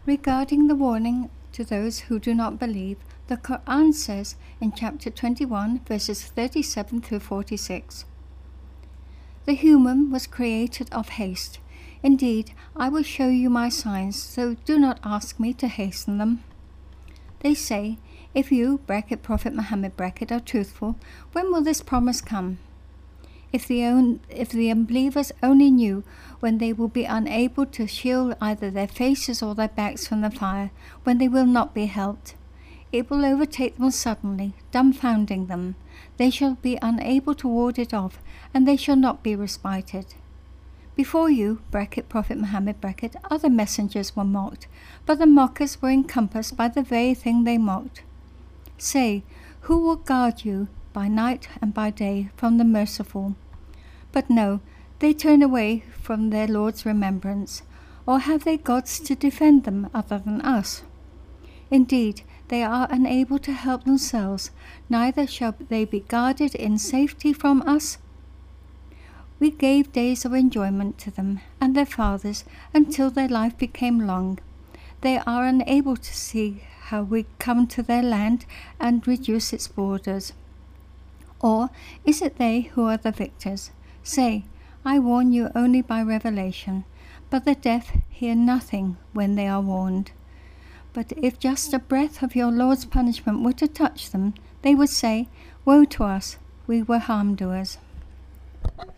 Regarding the warning to those who do not believe, the Quran says in chapter 21, verses 37 through 46, "The human was created of haste. Indeed, I will show you my signs, so do not ask me to hasten them." They say, if you, Prophet Muhammad, are truthful, when will this promise come? If the unbelievers only knew when they will be unable to shield either their faces or their backs from the fire, when they will not be helped. It will overtake them suddenly, dumbfounding them. They shall be unable to ward it off, and they shall not be respited. Before you, Prophet Muhammad, other messengers were mocked, but the mockers were encompassed by the very thing they mocked. Say, who will guard you by night and by day from the merciful? But no, they turn away from their Lord's remembrance. Or have they gods to defend them other than us? Indeed, they are unable to help themselves, neither shall they be guarded in safety from us. We gave days of enjoyment to them and their fathers until their life became long. They are unable to see how we come to their land and reduce its borders. Or is it they who are the victors? Say, I warn you only by revelation, but the deaf hear nothing when they are warned. But if just a breath of your Lord's punishment were to touch them, they would say, Woe to us, we were harm doers.